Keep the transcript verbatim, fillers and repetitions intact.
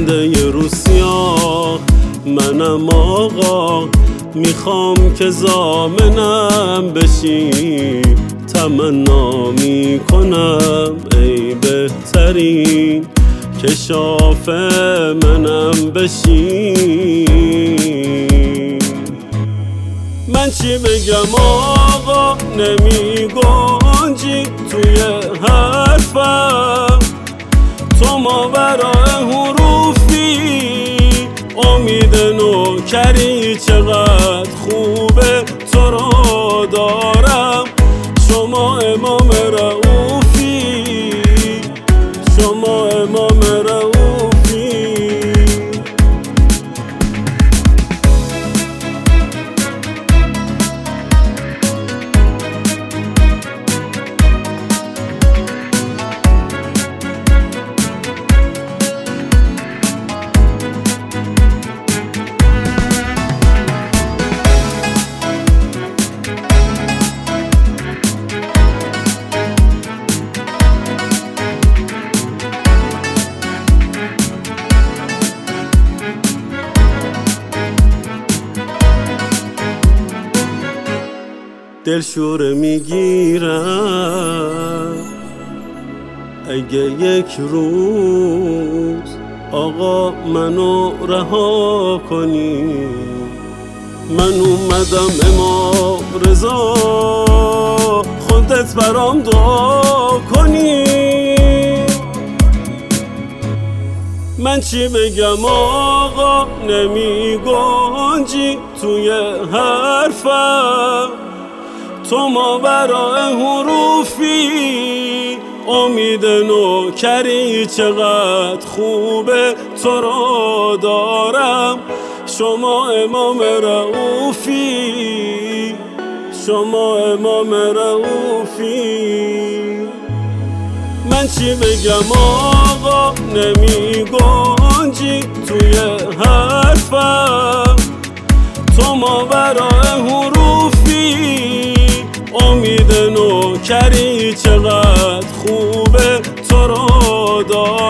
پرده روسیا منم آقا، میخوام که زامنم بشی، تمنا میکنم ای بهترین کشاف منم بشی. من چی بگم آقا نمی گنجی توی حرفم، تو ماورای حروفی امید نوکری، چقدر خوبه تو رو دارم، شما امام رئوفی، شما امام رئوفی. دلشوره میگیرم اگه یک روز آقا منو رها کنی. من اومدم امام رضا خودت برام دعا کنی. من چی بگم آقا نمی گنجی توی حرفم، تو ماورای حروفی امید نوکری، چقدر خوبه تو رو دارم، شما امام رئوفی، شما امام رئوفی. من چی بگم آقا نمی گنجی توی حرفم، تو ماورای حروفی امید نوکری، چقدر خوبه تو رو دارم.